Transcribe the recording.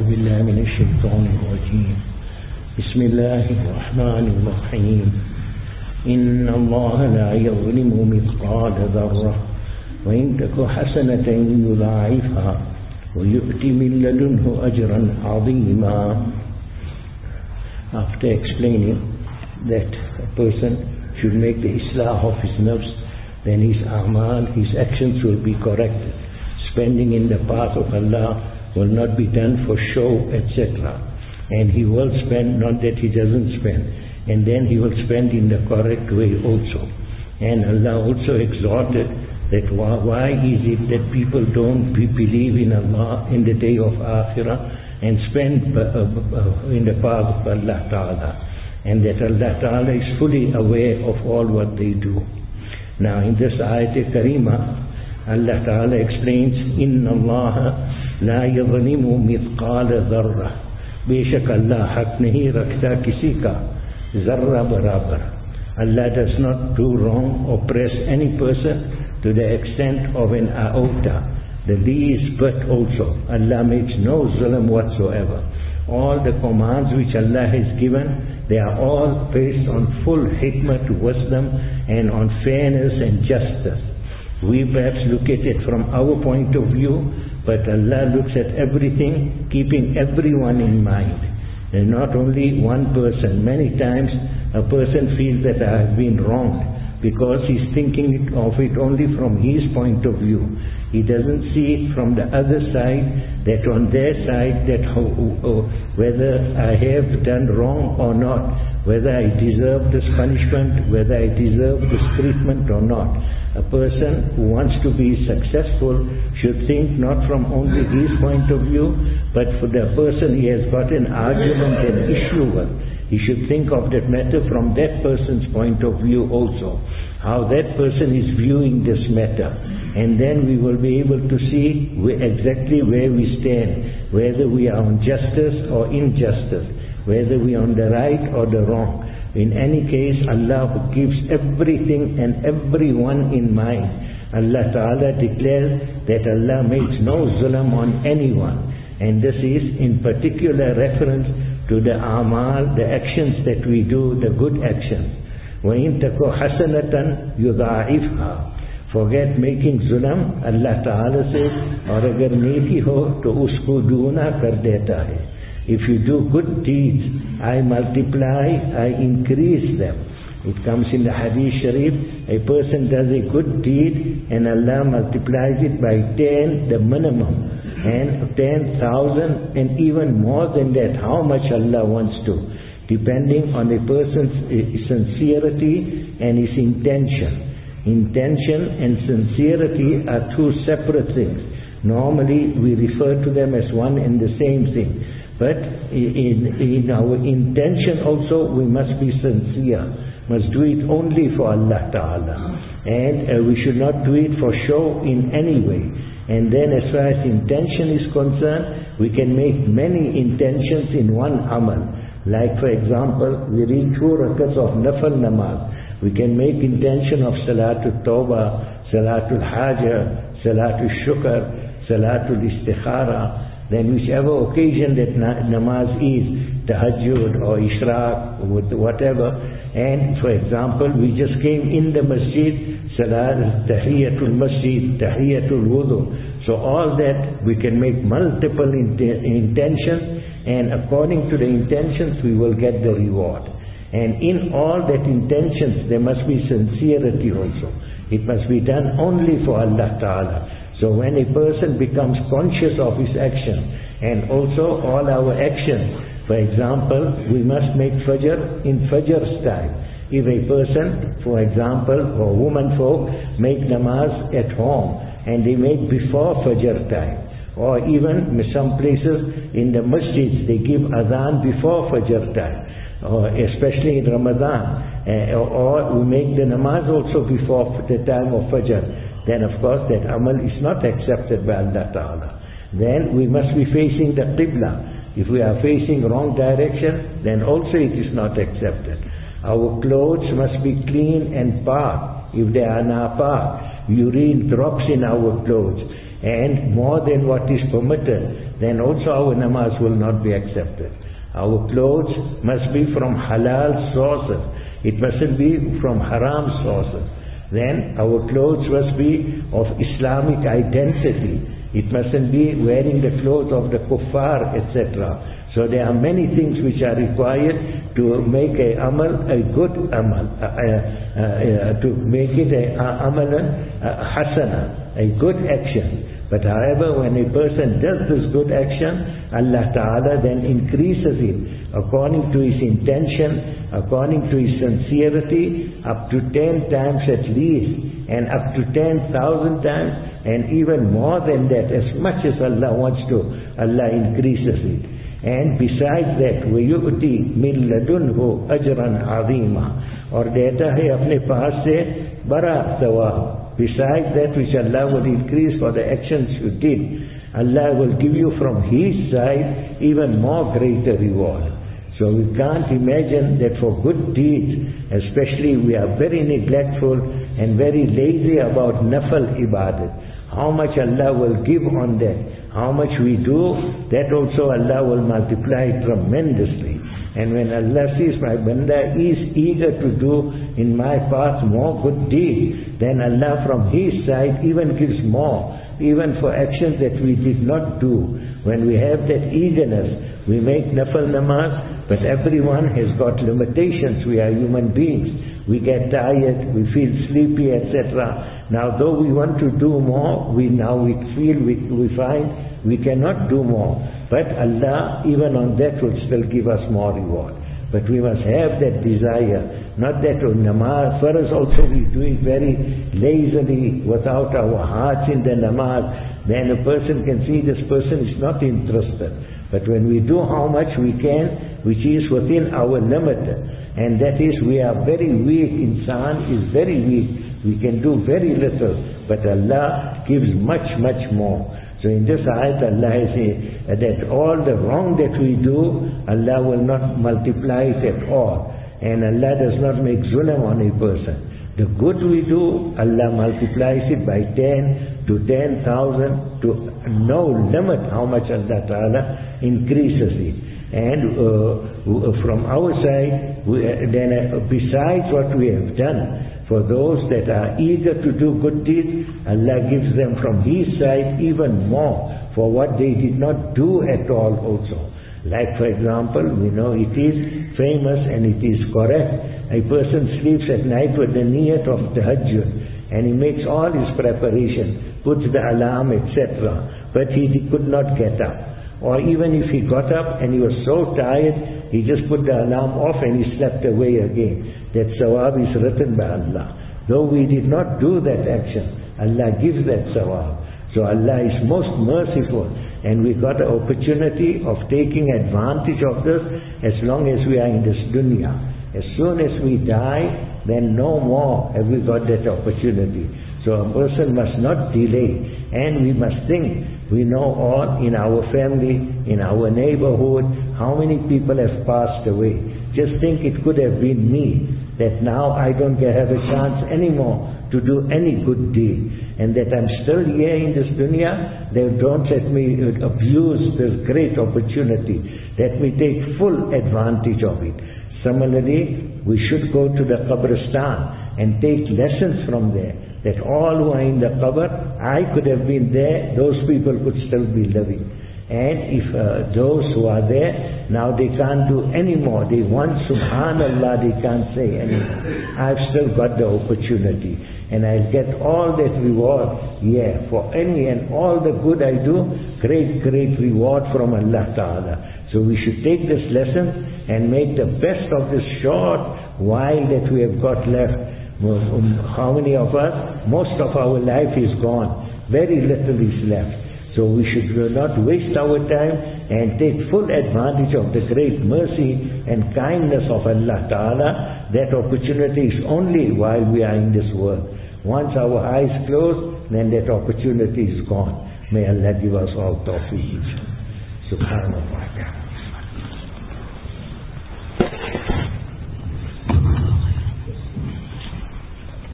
بالله من الشيطان الرجيم بسم الله الرحمن الرحيم إن الله لا يظلم مثقال ذرة وإن تك حسنة يضاعفها ويؤتي من لدنه أجرا عظيما. After explaining that a person should make the islah of his nafs, then his a'mal, his actions will be corrected. Spending in the path of Allah will not be done for show, etc. And he will spend, not that he doesn't spend. And then he will spend in the correct way also. And Allah also exhorted that why is it that people don't believe in Allah in the day of Akhirah and spend in the path of Allah Ta'ala. And that Allah Ta'ala is fully aware of all what they do. Now in this ayat Kareemah, Allah Ta'ala explains, Inna Allah la yadhlimu mithqala dharra. Beshak Allah haq nahi rakhta kisi ka zarra barabar. Allah does not do wrong or press any person to the extent of an iota, the least bit also. Allah makes no zulm whatsoever. All the commands which Allah has given, they are all based on full hikmah to wisdom and on fairness and justice. We perhaps look at it from our point of view, but Allah looks at everything, keeping everyone in mind. And not only one person. Many times a person feels that I have been wronged because he's thinking of it only from his point of view. He doesn't see it from the other side, that on their side, that whether I have done wrong or not, whether I deserve this punishment, whether I deserve this treatment or not. A person who wants to be successful should think not from only his point of view, but for the person he has got an argument and issue with. He should think of that matter from that person's point of view also, how that person is viewing this matter. And then we will be able to see exactly where we stand, whether we are on justice or injustice, whether we are on the right or the wrong. In any case, Allah gives everything and everyone in mind. Allah Ta'ala declares that Allah makes no zulm on anyone. And this is in particular reference to the a'mal, the actions that we do, the good actions. وَإِن تَكُ حَسَنَةً يُضَاعِفْهَا. Forget making zulm. Allah Ta'ala says, aur agar neki ho, to usko duna kar deta hai. If you do good deeds, I multiply, I increase them. It comes in the Hadith Sharif, a person does a good deed and Allah multiplies it by 10, the minimum, and 10,000 and even more than that, how much Allah wants to, depending on a person's sincerity and his intention. Intention and sincerity are two separate things. Normally we refer to them as one and the same thing. But in our intention also we must be sincere, must do it only for Allah Ta'ala. And we should not do it for show in any way. And then as far as intention is concerned, we can make many intentions in one amal. Like for example, we read 2 rakats of nafal namaz. We can make intention of Salatul Tawbah, Salatul Hajj, Salatul Shukr, Salatul Istikhara. Then whichever occasion that namaz is, tahajjud or ishraq, whatever. And for example, we just came in the masjid, salat, tahiyatul masjid, tahiyatul wudu. So all that we can make multiple intentions, and according to the intentions we will get the reward. And in all that intentions there must be sincerity also. It must be done only for Allah Ta'ala. So when a person becomes conscious of his action, and also all our actions, for example, we must make fajr in fajr's time. If a person, for example, or woman folk, make namaz at home, and they make before fajr time, or even some places in the masjids, they give adhan before fajr time, or especially in Ramadan, or we make the namaz also before the time of fajr. Then of course that amal is not accepted by Allah Ta'ala. Then we must be facing the Qibla. If we are facing wrong direction, then also it is not accepted. Our clothes must be clean and pak. If they are not pak, urine drops in our clothes. and more than what is permitted, then also our namaz will not be accepted. Our clothes must be from halal sources. It mustn't be from haram sources. Then our clothes must be of Islamic identity. It mustn't be wearing the clothes of the kuffar, etc. So there are many things which are required to make a amal a good amal, to make it a amalan hasana, a good action. But however, when a person does this good action, Allah Ta'ala then increases it according to his intention, according to his sincerity, up to 10 times at least, and up to 10,000 times, and even more than that, as much as Allah wants to, Allah increases it. And besides that, وَيُؤْتِي مِن لَدُنْهُ أَجْرًا عَظِيمًا, और देता है अपने पास से बड़ा सवाब. Besides that which Allah will increase for the actions you did, Allah will give you from His side even more greater reward. So we can't imagine that for good deeds, especially we are very neglectful and very lazy about nafal ibadat. How much Allah will give on that. How much we do, that also Allah will multiply tremendously. And when Allah sees my banda is eager to do in my path more good deeds, then Allah from His side even gives more, even for actions that we did not do. When we have that eagerness, we make nafal namaz, but everyone has got limitations. We are human beings. We get tired, we feel sleepy, etc. Now though we want to do more, we find we cannot do more. But Allah, even on that, will still give us more reward. But we must have that desire. Not that namaz, for us also we do it very lazily, without our hearts in the namaz. Then a person can see this person is not interested. But when we do how much we can, which is within our limit, and that is we are very weak, insan is very weak. We can do very little, but Allah gives much, much more. So in this ayat Allah says that all the wrong that we do, Allah will not multiply it at all. And Allah does not make zulm on a person. The good we do, Allah multiplies it by 10 to 10,000 to no limit how much Allah Ta'ala increases it. And from our side, besides what we have done, for those that are eager to do good deeds, Allah gives them from His side even more for what they did not do at all also. Like for example, we know it is famous and it is correct. A person sleeps at night with the niyat of tahajjud and he makes all his preparation, puts the alarm, etc. But he could not get up. Or even if he got up and he was so tired, he just put the alarm off and he slept away again. That sawab is written by Allah. Though we did not do that action, Allah gives that sawab. So Allah is most merciful, and we got an opportunity of taking advantage of this as long as we are in this dunya. As soon as we die, then no more have we got that opportunity. So a person must not delay, and we must think. We know all in our family, in our neighborhood, how many people have passed away. Just think it could have been me, that now I don't have a chance anymore to do any good deed. And that I'm still here in this dunya, they don't let me abuse this great opportunity. Let me take full advantage of it. Similarly, we should go to the Qabristan and take lessons from there. That all who are in the qabr, I could have been there, those people could still be living. And if those who are there, now they can't do any more. They want subhanallah, they can't say anything. I've still got the opportunity. And I'll get all that reward, for any and all the good I do, great, great reward from Allah Ta'ala. So we should take this lesson and make the best of this short while that we have got left. How many of us? Most of our life is gone. Very little is left. So we should not waste our time and take full advantage of the great mercy and kindness of Allah Ta'ala. That opportunity is only while we are in this world. Once our eyes close, then that opportunity is gone. May Allah give us all tawfiq. Subhanallah.